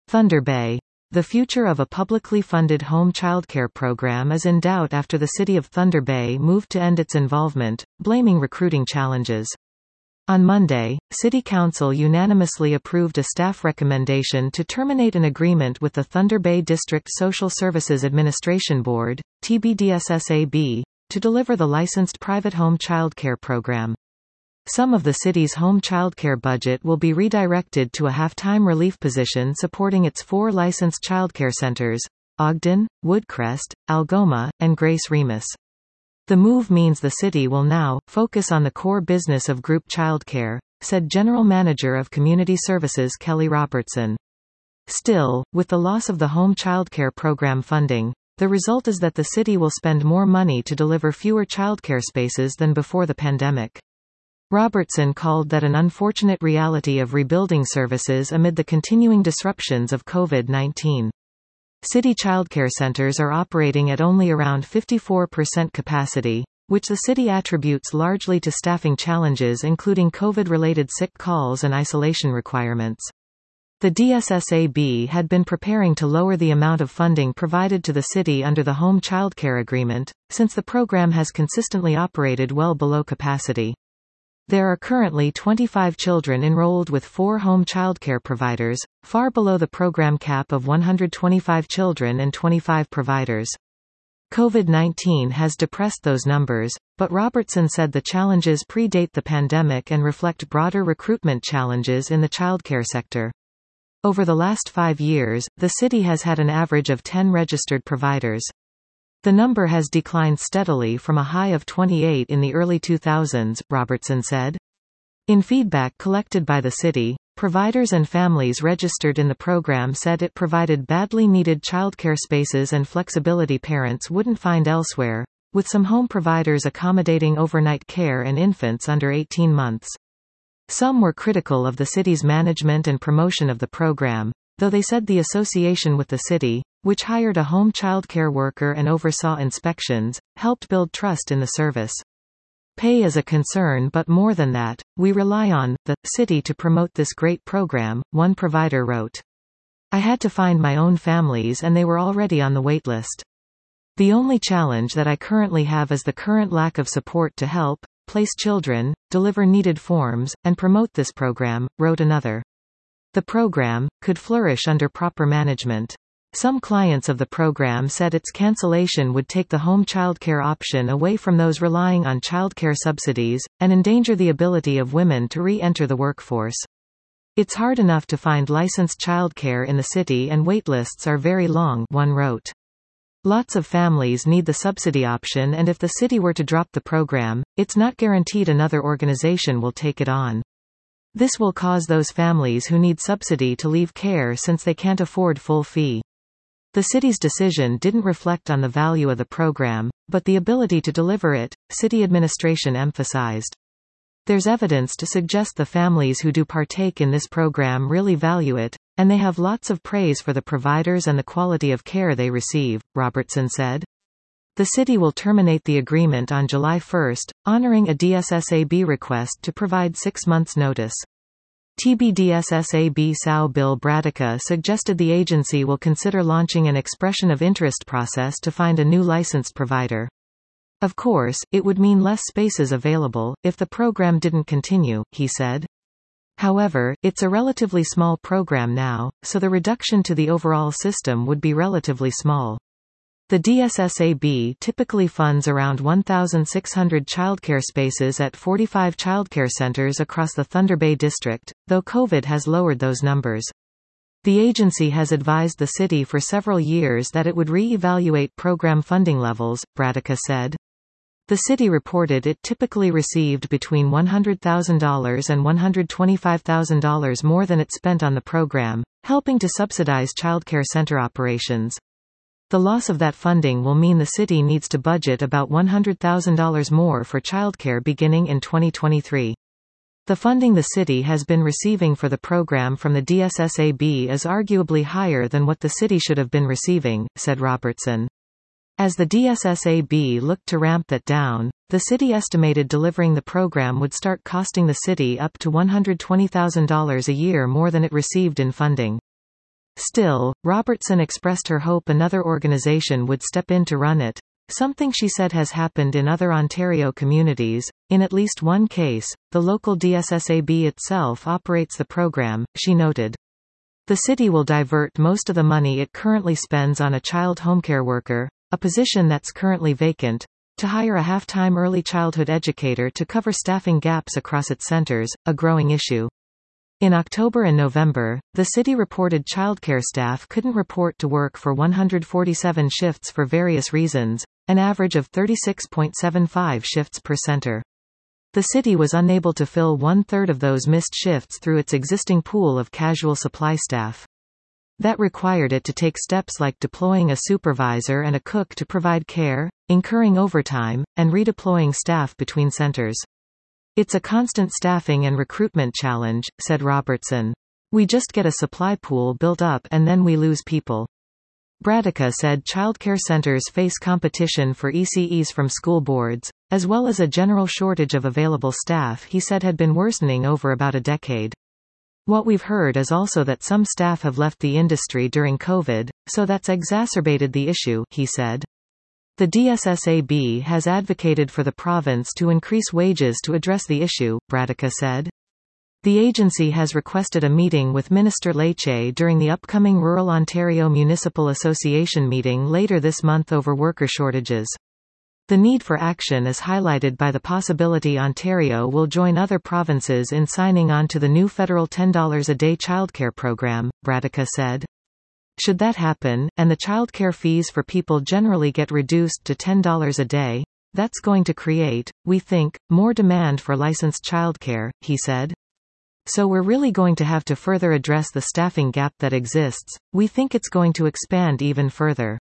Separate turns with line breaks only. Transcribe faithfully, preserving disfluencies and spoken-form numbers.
Thunder Bay. The future of a publicly funded home childcare program is in doubt after the city of Thunder Bay moved to end its involvement, blaming recruiting challenges. On Monday, City Council unanimously approved a staff recommendation to terminate an agreement with the Thunder Bay District Social Services Administration Board, T B D S S A B, to deliver the licensed private home childcare program. Some of the city's home childcare budget will be redirected to a half-time relief position supporting its four licensed childcare centers: Ogden, Woodcrest, Algoma, and Grace Remus. The move means the city will now focus on the core business of group childcare, said General Manager of Community Services Kelly Robertson. Still, with the loss of the home childcare program funding, the result is that the city will spend more money to deliver fewer childcare spaces than before the pandemic. Robertson called that an unfortunate reality of rebuilding services amid the continuing disruptions of COVID nineteen. City childcare centers are operating at only around fifty-four percent capacity, which the city attributes largely to staffing challenges including COVID-related sick calls and isolation requirements. The D S S A B had been preparing to lower the amount of funding provided to the city under the home childcare agreement, since the program has consistently operated well below capacity. There are currently twenty-five children enrolled with four home childcare providers, far below the program cap of one hundred twenty-five children and twenty-five providers. COVID nineteen has depressed those numbers, but Robertson said the challenges predate the pandemic and reflect broader recruitment challenges in the childcare sector. Over the last five years, the city has had an average of ten registered providers. The number has declined steadily from a high of twenty-eight in the early two thousands, Robertson said. In feedback collected by the city, providers and families registered in the program said it provided badly needed childcare spaces and flexibility parents wouldn't find elsewhere, with some home providers accommodating overnight care and infants under eighteen months. Some were critical of the city's management and promotion of the program, though they said the association with the city, which hired a home childcare worker and oversaw inspections, helped build trust in the service. Pay is a concern, but more than that, we rely on the city to promote this great program, one provider wrote. I had to find my own families and they were already on the wait list. The only challenge that I currently have is the current lack of support to help place children, deliver needed forms, and promote this program, wrote another. The program could flourish under proper management. Some clients of the program said its cancellation would take the home childcare option away from those relying on childcare subsidies, and endanger the ability of women to re-enter the workforce. It's hard enough to find licensed childcare in the city and waitlists are very long, one wrote. Lots of families need the subsidy option, and if the city were to drop the program, it's not guaranteed another organization will take it on. This will cause those families who need subsidy to leave care since they can't afford full fee. The city's decision didn't reflect on the value of the program, but the ability to deliver it, city administration emphasized. There's evidence to suggest the families who do partake in this program really value it, and they have lots of praise for the providers and the quality of care they receive, Robertson said. The city will terminate the agreement on July first, honoring a D S S A B request to provide six months' notice. T B D S S A B S O W Bill Bradica suggested the agency will consider launching an expression of interest process to find a new licensed provider. Of course, it would mean less spaces available if the program didn't continue, he said. However, it's a relatively small program now, so the reduction to the overall system would be relatively small. The D S S A B typically funds around one thousand six hundred childcare spaces at forty-five childcare centers across the Thunder Bay district, though COVID has lowered those numbers. The agency has advised the city for several years that it would re-evaluate program funding levels, Bradica said. The city reported it typically received between one hundred thousand dollars and one hundred twenty-five thousand dollars more than it spent on the program, helping to subsidize childcare center operations. The loss of that funding will mean the city needs to budget about one hundred thousand dollars more for childcare beginning in twenty twenty-three. The funding the city has been receiving for the program from the D S S A B is arguably higher than what the city should have been receiving, said Robertson. As the D S S A B looked to ramp that down, the city estimated delivering the program would start costing the city up to one hundred twenty thousand dollars a year more than it received in funding. Still, Robertson expressed her hope another organization would step in to run it, something she said has happened in other Ontario communities. In at least one case, the local D S S A B itself operates the program, she noted. The city will divert most of the money it currently spends on a child homecare worker, a position that's currently vacant, to hire a half-time early childhood educator to cover staffing gaps across its centers, a growing issue. In October and November, the city reported childcare staff couldn't report to work for one hundred forty-seven shifts for various reasons, an average of thirty-six point seven five shifts per center. The city was unable to fill one-third of those missed shifts through its existing pool of casual supply staff. That required it to take steps like deploying a supervisor and a cook to provide care, incurring overtime, and redeploying staff between centers. It's a constant staffing and recruitment challenge, said Robertson. We just get a supply pool built up and then we lose people. Bradica said childcare centers face competition for E C Es from school boards, as well as a general shortage of available staff he said had been worsening over about a decade. What we've heard is also that some staff have left the industry during COVID, so that's exacerbated the issue, he said. The D S S A B has advocated for the province to increase wages to address the issue, Bradica said. The agency has requested a meeting with Minister Lecce during the upcoming Rural Ontario Municipal Association meeting later this month over worker shortages. The need for action is highlighted by the possibility Ontario will join other provinces in signing on to the new federal ten dollars a day childcare program, Bradica said. Should that happen, and the childcare fees for people generally get reduced to ten dollars a day, that's going to create, we think, more demand for licensed childcare, he said. So we're really going to have to further address the staffing gap that exists. We think it's going to expand even further.